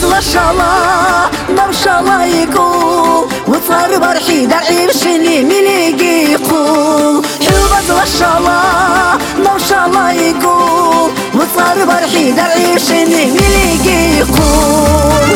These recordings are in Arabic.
الشلا نمشلا يقول وصار برحي درعي بشني مليقي يقول حوبة الشلا نمشلا يقول وصار برحي درعي بشني مليقي يقول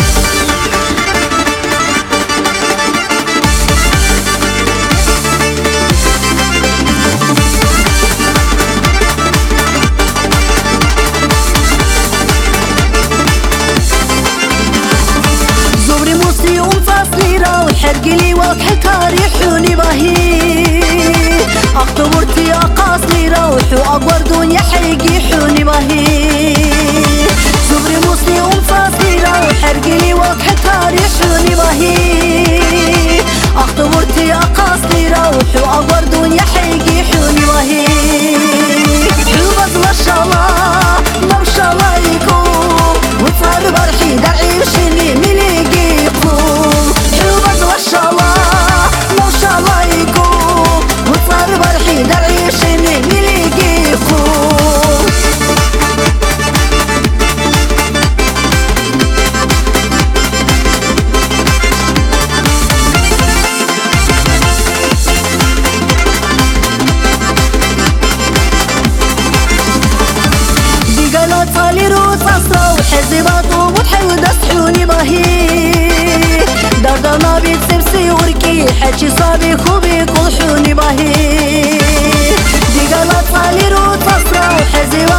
حرقلي وكحل تاريحوني باهي اقتبرتي اقاصلي روحو اقور دنيا حيقي حوني باهي زبري موسلي ومفاصلي روح حرقلي وكحل تاريحوني باهي اقتبرتي اقاصلي روحو اقور دنيا حيقي حوني باهي حوبة الشلا نمشلا يقول وصار برحي درعي بشني مليقي يقول الشلا ما شاء الله يقول وصار برحي درعي شني مليقي يقول دي قالوا طالي روس أصلا وحزبات ومتحي ودسحوني باهي دردنا بيتسبسي وركي حكي صابي خوبي كل حوني باهي دي قالت صالي روت فصرة وحزي